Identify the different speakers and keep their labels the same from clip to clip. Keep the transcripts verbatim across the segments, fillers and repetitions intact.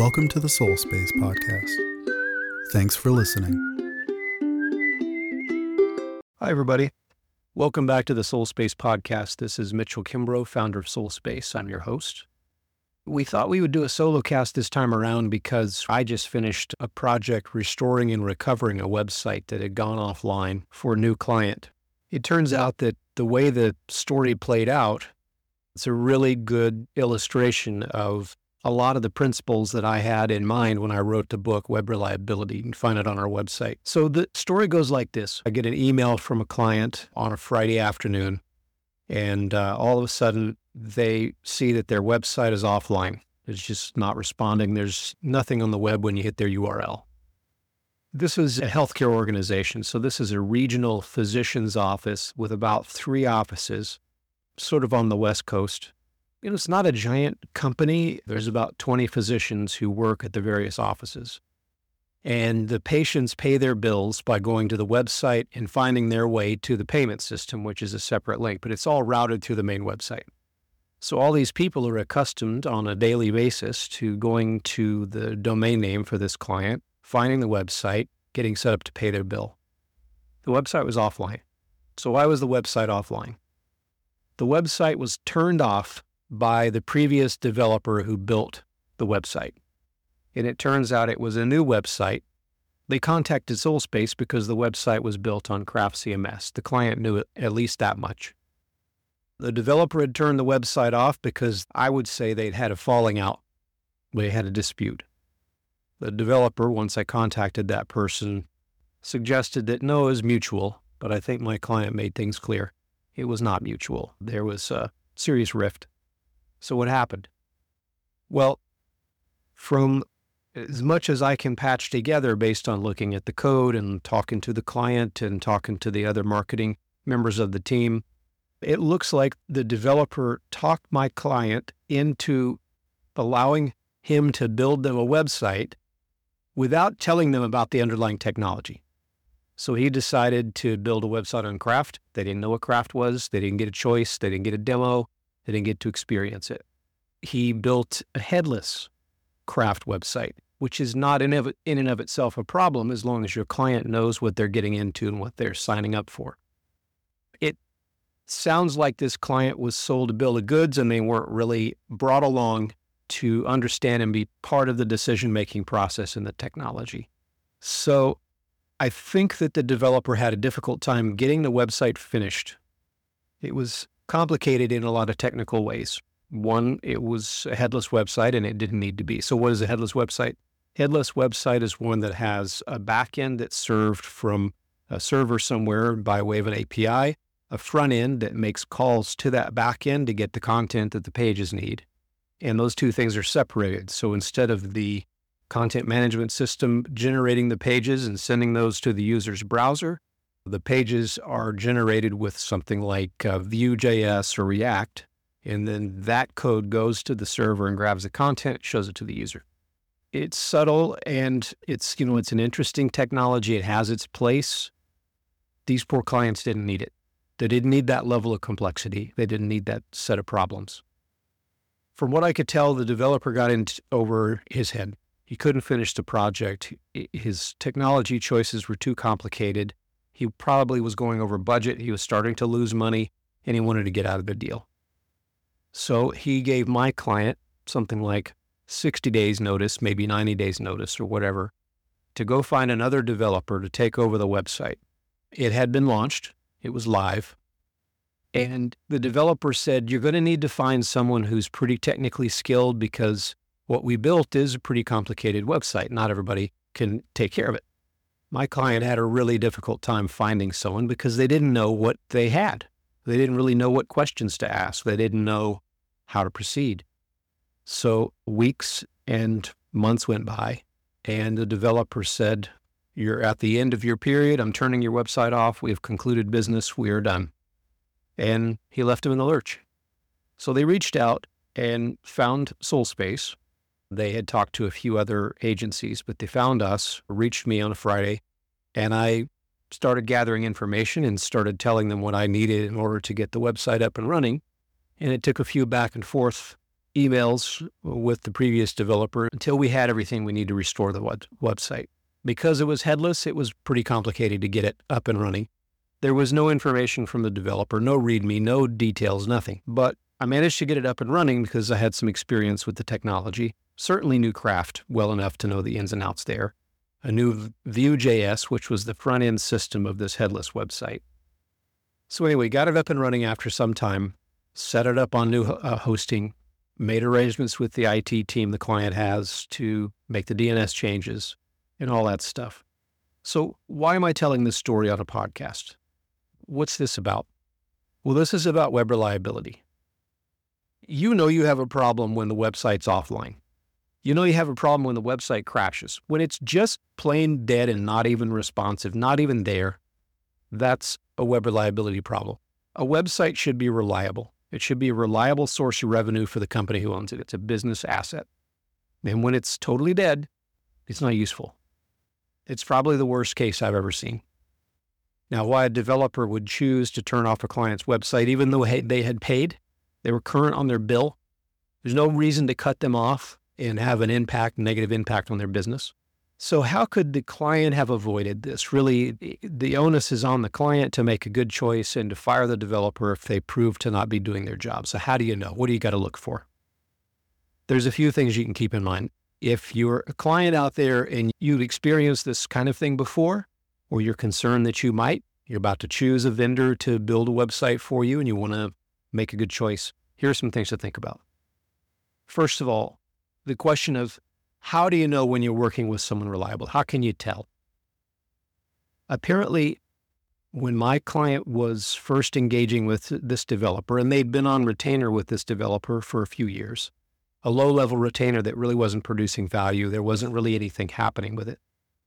Speaker 1: Welcome to the Soul Space Podcast. Thanks for listening.
Speaker 2: Hi, everybody. Welcome back to the Soul Space Podcast. This is Mitchell Kimbrough, founder of Soul Space. I'm your host. We thought we would do a solo cast this time around because I just finished a project restoring and recovering a website that had gone offline for a new client. It turns out that the way the story played out, it's a really good illustration of a lot of the principles that I had in mind when I wrote the book, Web Reliability. You can find it on our website. So the story goes like this. I get an email from a client on a Friday afternoon, and uh, all of a sudden they see that their website is offline. It's just not responding. There's nothing on the web when you hit their U R L. This is a healthcare organization. So this is a regional physician's office with about three offices, sort of on the West Coast. You know, it's not a giant company. There's about twenty physicians who work at the various offices. And the patients pay their bills by going to the website and finding their way to the payment system, which is a separate link, but it's all routed through the main website. So all these people are accustomed on a daily basis to going to the domain name for this client, finding the website, getting set up to pay their bill. The website was offline. So why was the website offline? The website was turned off by the previous developer who built the website. And it turns out it was a new website. They contacted SoulSpace because the website was built on Craft C M S. The client knew it, at least that much. The developer had turned the website off because I would say they'd had a falling out. They had a dispute. The developer, once I contacted that person, suggested that no, it was mutual, but I think my client made things clear. It was not mutual. There was a serious rift. So what happened? Well, from as much as I can patch together based on looking at the code and talking to the client and talking to the other marketing members of the team, it looks like the developer talked my client into allowing him to build them a website without telling them about the underlying technology. So he decided to build a website on Craft. They didn't know what Craft was. They didn't get a choice. They didn't get a demo. They didn't get to experience it. He built a headless Craft website, which is not in, of, in and of itself a problem as long as your client knows what they're getting into and what they're signing up for. It sounds like this client was sold a bill of goods and they weren't really brought along to understand and be part of the decision-making process in the technology. So I think that the developer had a difficult time getting the website finished. It was complicated in a lot of technical ways. One, it was a headless website and it didn't need to be. So what is a headless website? Headless website is one that has a backend that's served from a server somewhere by way of an A P I, a front end that makes calls to that backend to get the content that the pages need. And those two things are separated. So instead of the content management system generating the pages and sending those to the user's browser, the pages are generated with something like uh, Vue.js or React, and then that code goes to the server and grabs the content, shows it to the user. It's subtle and it's, you know, it's an interesting technology. It has its place. These poor clients didn't need it. They didn't need that level of complexity. They didn't need that set of problems. From what I could tell, the developer got in t- over his head. He couldn't finish the project. His technology choices were too complicated. He probably was going over budget. He was starting to lose money, and he wanted to get out of the deal. So he gave my client something like sixty days notice, maybe ninety days notice or whatever, to go find another developer to take over the website. It had been launched. It was live. And the developer said, you're going to need to find someone who's pretty technically skilled because what we built is a pretty complicated website. Not everybody can take care of it. My client had a really difficult time finding someone because they didn't know what they had. They didn't really know what questions to ask. They didn't know how to proceed. So weeks and months went by, and the developer said, you're at the end of your period. I'm turning your website off. We have concluded business. We are done. And he left him in the lurch. So they reached out and found SoulSpace. They had talked to a few other agencies, but they found us, reached me on a Friday, and I started gathering information and started telling them what I needed in order to get the website up and running. And it took a few back and forth emails with the previous developer until we had everything we need to restore the web- website. Because it was headless, it was pretty complicated to get it up and running. There was no information from the developer, no README, no details, nothing. But I managed to get it up and running because I had some experience with the technology, certainly knew Craft well enough to know the ins and outs there. I knew Vue.js, which was the front-end system of this headless website. So anyway, got it up and running after some time, set it up on new uh, hosting, made arrangements with the I T team the client has to make the D N S changes and all that stuff. So why am I telling this story on a podcast? What's this about? Well, this is about web reliability. You know you have a problem when the website's offline. You know you have a problem when the website crashes. When it's just plain dead and not even responsive, not even there, that's a web reliability problem. A website should be reliable. It should be a reliable source of revenue for the company who owns it. It's a business asset. And when it's totally dead, it's not useful. It's probably the worst case I've ever seen. Now, why a developer would choose to turn off a client's website, even though they had paid, they were current on their bill, there's no reason to cut them off and have an impact, negative impact on their business. So how could the client have avoided this? Really, the onus is on the client to make a good choice and to fire the developer if they prove to not be doing their job. So how do you know? What do you got to look for? There's a few things you can keep in mind. If you're a client out there and you've experienced this kind of thing before, or you're concerned that you might, you're about to choose a vendor to build a website for you and you want to make a good choice, here are some things to think about. First of all, the question of how do you know when you're working with someone reliable? How can you tell? Apparently, when my client was first engaging with this developer, and they'd been on retainer with this developer for a few years, a low-level retainer that really wasn't producing value, there wasn't really anything happening with it,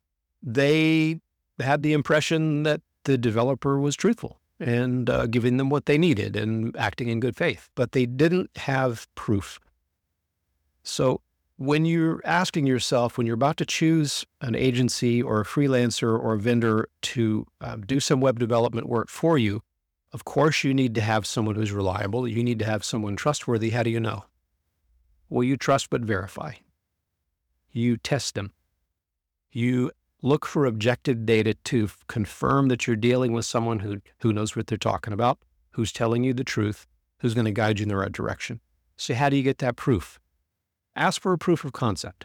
Speaker 2: they had the impression that the developer was truthful and uh, giving them what they needed and acting in good faith, but they didn't have proof. So when you're asking yourself, when you're about to choose an agency or a freelancer or a vendor to um, do some web development work for you, of course you need to have someone who's reliable. You need to have someone trustworthy. How do you know? Well, you trust but verify. You test them. You look for objective data to f- confirm that you're dealing with someone who, who knows what they're talking about, who's telling you the truth, who's going to guide you in the right direction. So how do you get that proof? Ask for a proof of concept.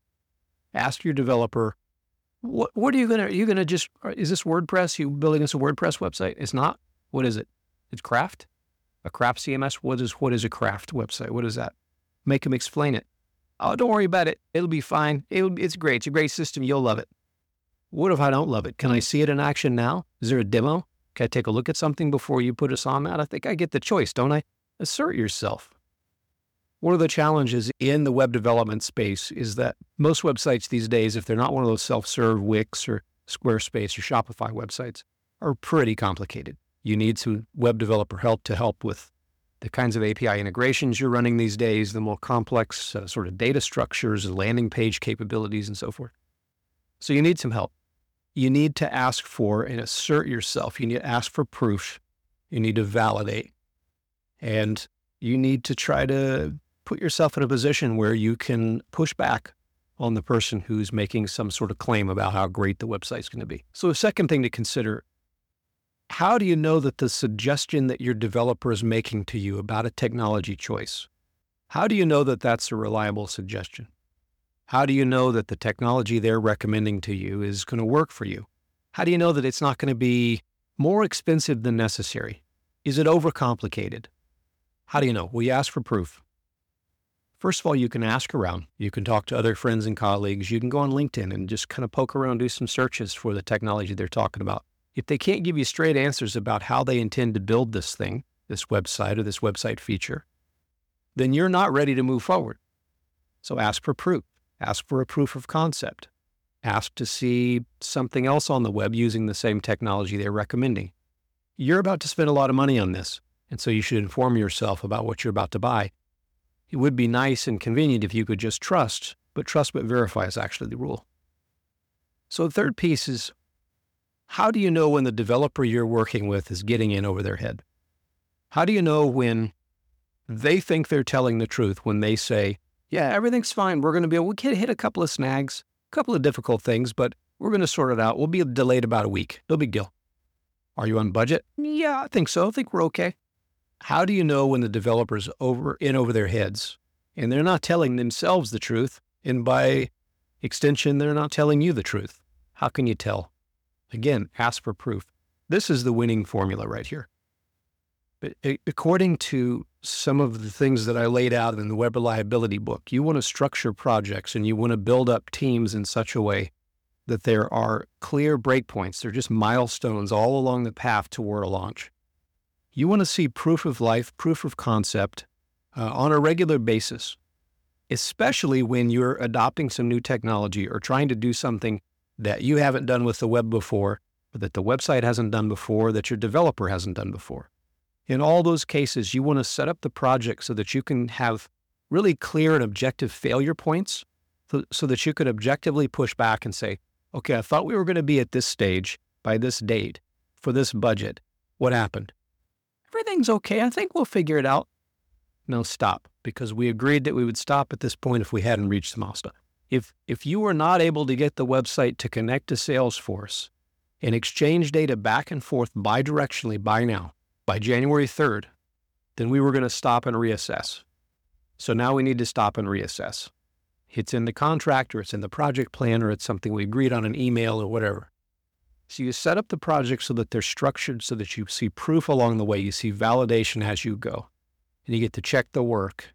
Speaker 2: Ask your developer, what, what are you going to, are you going to just, is this WordPress? You building us a WordPress website? It's not. What is it? It's Craft? A Craft C M S? What is, what is a Craft website? What is that? Make them explain it. Oh, don't worry about it. It'll be fine. It'll, it's great. It's a great system. You'll love it. What if I don't love it? Can I see it in action now? Is there a demo? Can I take a look at something before you put us on that? I think I get the choice, don't I? Assert yourself. One of the challenges in the web development space is that most websites these days, if they're not one of those self-serve Wix or Squarespace or Shopify websites, are pretty complicated. You need some web developer help to help with the kinds of A P I integrations you're running these days, the more complex uh, sort of data structures and landing page capabilities and so forth. So you need some help. You need to ask for and assert yourself. You need to ask for proof. You need to validate. And you need to try to put yourself in a position where you can push back on the person who's making some sort of claim about how great the website's going to be. So a second thing to consider, how do you know that the suggestion that your developer is making to you about a technology choice, how do you know that that's a reliable suggestion? How do you know that the technology they're recommending to you is going to work for you? How do you know that it's not going to be more expensive than necessary? Is it overcomplicated? How do you know? Well, you ask for proof. First of all, you can ask around. You can talk to other friends and colleagues. You can go on LinkedIn and just kind of poke around, do some searches for the technology they're talking about. If they can't give you straight answers about how they intend to build this thing, this website or this website feature, then you're not ready to move forward. So ask for proof. Ask for a proof of concept. Ask to see something else on the web using the same technology they're recommending. You're about to spend a lot of money on this, and so you should inform yourself about what you're about to buy. It would be nice and convenient if you could just trust, but trust but verify is actually the rule. So the third piece is, how do you know when the developer you're working with is getting in over their head? How do you know when They think they're telling the truth when they say, yeah, everything's fine. We're going to be able to hit a couple of snags, a couple of difficult things, but we're going to sort it out. We'll be delayed about a week. No big deal. Are you on budget? Yeah, I think so. I think we're okay. How do you know when the developer's over in over their heads and they're not telling themselves the truth? And by extension, they're not telling you the truth. How can you tell? Again, ask for proof. This is the winning formula right here. But according to some of the things that I laid out in the Web Reliability book, you want to structure projects and you want to build up teams in such a way that there are clear breakpoints. They're just milestones all along the path toward a launch. You want to see proof of life, proof of concept uh, on a regular basis, especially when you're adopting some new technology or trying to do something that you haven't done with the web before, or that the website hasn't done before, that your developer hasn't done before. In all those cases, you want to set up the project so that you can have really clear and objective failure points so, so that you could objectively push back and say, okay, I thought we were going to be at this stage by this date for this budget. What happened? Everything's okay. I think we'll figure it out. No, stop, because we agreed that we would stop at this point if we hadn't reached the milestone. If, if you were not able to get the website to connect to Salesforce and exchange data back and forth bidirectionally by now, by January third, then we were going to stop and reassess. So now we need to stop and reassess. It's in the contract or it's in the project plan or it's something we agreed on an email or whatever. So you set up the project so that they're structured so that you see proof along the way. You see validation as you go and you get to check the work.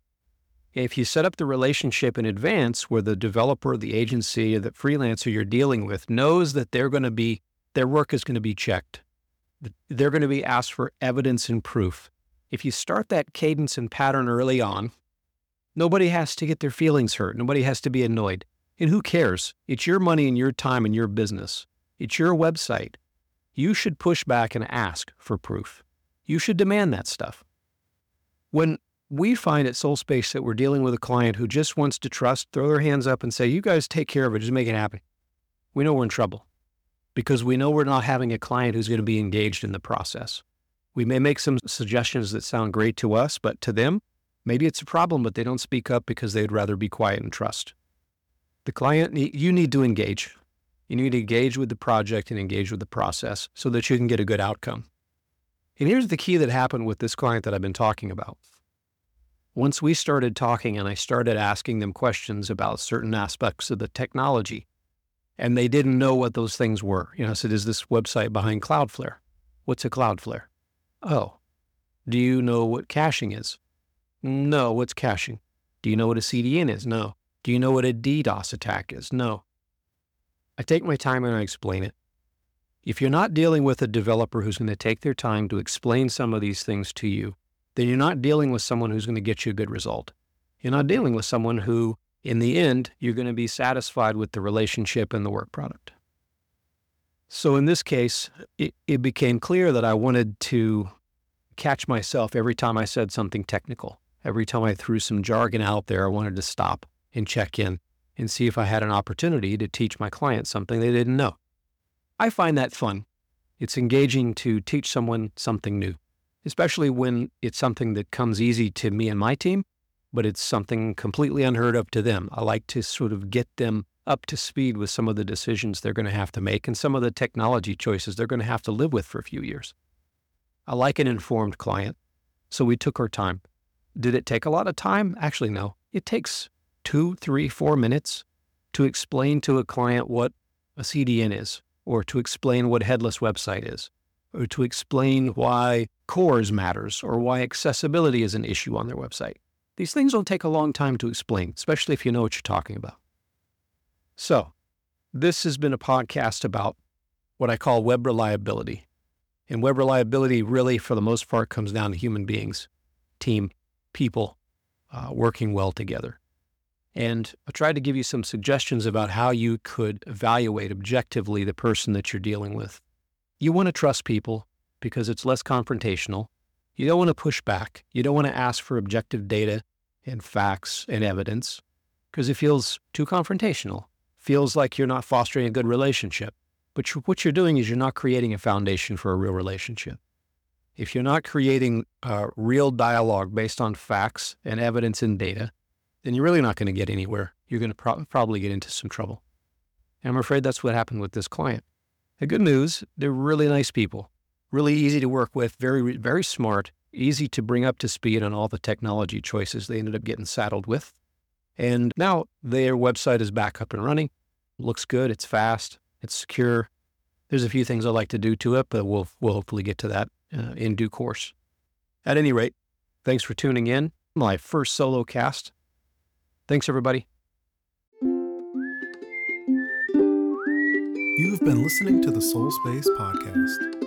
Speaker 2: If you set up the relationship in advance where the developer, the agency, or the freelancer you're dealing with knows that they're going to be, their work is going to be checked. They're going to be asked for evidence and proof. If you start that cadence and pattern early on, nobody has to get their feelings hurt. Nobody has to be annoyed. And who cares? It's your money and your time and your business. It's your website. You should push back and ask for proof. You should demand that stuff. When we find at SoulSpace that we're dealing with a client who just wants to trust, throw their hands up and say, you guys take care of it, just make it happen, we know we're in trouble. Because we know we're not having a client who's going to be engaged in the process. We may make some suggestions that sound great to us, but to them, maybe it's a problem, but they don't speak up because they'd rather be quiet and trust. The client, you need to engage. You need to engage with the project and engage with the process so that you can get a good outcome. And here's the key that happened with this client that I've been talking about. Once we started talking and I started asking them questions about certain aspects of the technology, and they didn't know what those things were. You know, I said, is this website behind Cloudflare? What's a Cloudflare? Oh, do you know what caching is? No, what's caching? Do you know what a C D N is? No. Do you know what a DDoS attack is? No. I take my time and I explain it. If you're not dealing with a developer who's going to take their time to explain some of these things to you, then you're not dealing with someone who's going to get you a good result. You're not dealing with someone who, in the end, you're going to be satisfied with the relationship and the work product. So in this case, it, it became clear that I wanted to catch myself every time I said something technical. Every time I threw some jargon out there, I wanted to stop and check in and see if I had an opportunity to teach my clients something they didn't know. I find that fun. It's engaging to teach someone something new, especially when it's something that comes easy to me and my team, but it's something completely unheard of to them. I like to sort of get them up to speed with some of the decisions they're going to have to make and some of the technology choices they're going to have to live with for a few years. I like an informed client, so we took our time. Did it take a lot of time? Actually, no. It takes two, three, four minutes to explain to a client what a C D N is, or to explain what headless website is, or to explain why CORS matters, or why accessibility is an issue on their website. These things don't take a long time to explain, especially if you know what you're talking about. So, this has been a podcast about what I call web reliability. And web reliability really, for the most part, comes down to human beings, team, people, uh, working well together. And I tried to give you some suggestions about how you could evaluate objectively the person that you're dealing with. You want to trust people because it's less confrontational. You don't want to push back. You don't want to ask for objective data and facts and evidence because it feels too confrontational. Feels like you're not fostering a good relationship. But what you're doing is you're not creating a foundation for a real relationship. If you're not creating uh, real dialogue based on facts and evidence and data, then you're really not going to get anywhere. You're going to pro- probably get into some trouble. And I'm afraid that's what happened with this client. The good news, they're really nice people, really easy to work with, very, very smart, easy to bring up to speed on all the technology choices they ended up getting saddled with. And now their website is back up and running. It looks good. It's fast. It's secure. There's a few things I'd like to do to it, but we'll, we'll hopefully get to that uh, in due course. At any rate, thanks for tuning in. My first solo cast. Thanks, everybody.
Speaker 1: You've been listening to the Soul Space Podcast.